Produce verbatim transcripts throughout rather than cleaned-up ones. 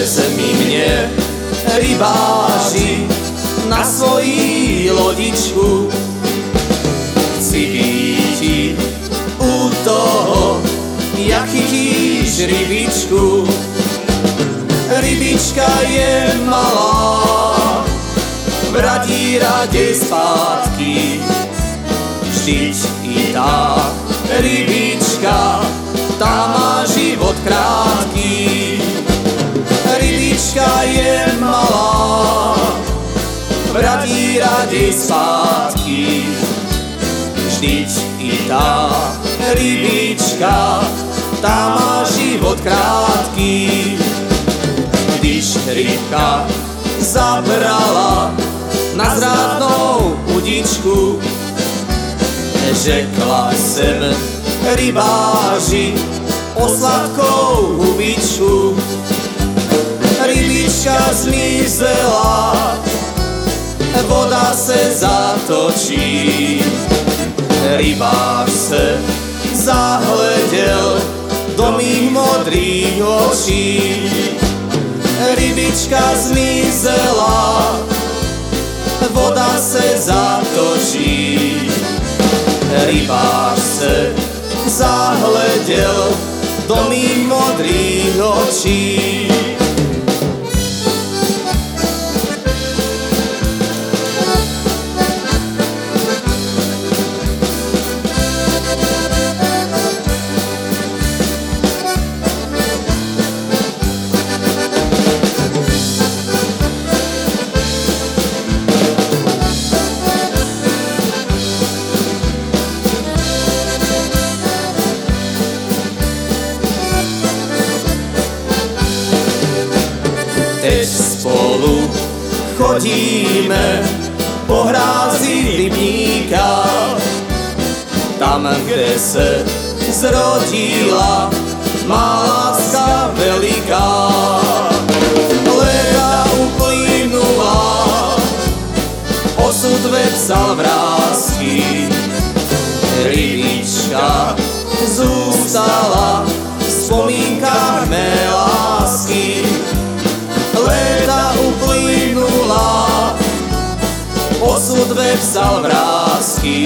vezmi mne, rybáři, na svojí lodičku. Chci býti u toho, jak chytíš rybičku. Rybička je malá, vradí rade zpátky. Vždyť i tá rybička, tá má život krátký. Rybička je malá, vradí rade zpátky. Vždyť i tá rybička, tá má život krátký. Když rybka zabrala na zrádnou udičku, řekla jsem rybáři o sladkou hubičku. Rybička zmizela, voda se zatočí. Rybář se zahleděl do mých modrých očí. Rybička zmizela, voda se zatočí. Rybář se zahleděl do mých modrých očí. Teď spolu chodíme po hrázi rybníka, tam, kde se zrodila má láska veliká. Léta uplynula, osud vepsal vrásky. Rybička zůstala v vzpomínkách mé lásky. Léta uplynula, osud vepsal vrásky.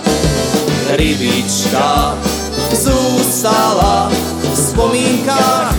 Rybička zůstala v vzpomínkách